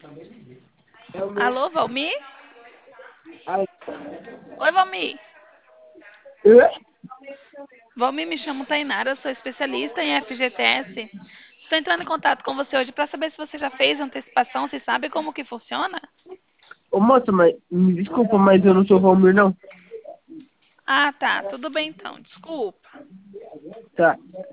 Alô, Valmir? Ai, Oi, Valmir. oi? Valmir, me chamo Tainara, sou especialista em FGTS. Estou entrando em contato com você hoje para saber se você já fez antecipação, se sabe como que funciona? Ô, moça, mas me desculpa, mas eu não sou Valmir, não. Ah, tá. Tudo bem então. Desculpa. Tá.